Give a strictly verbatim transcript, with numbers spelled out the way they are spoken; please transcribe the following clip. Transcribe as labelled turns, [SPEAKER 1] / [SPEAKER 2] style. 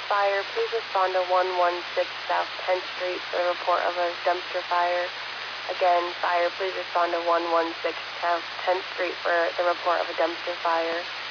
[SPEAKER 1] fire, please respond to one one six South tenth Street for the report of a dumpster fire. Again, fire, please respond to one one six South tenth Street for the report of a dumpster fire.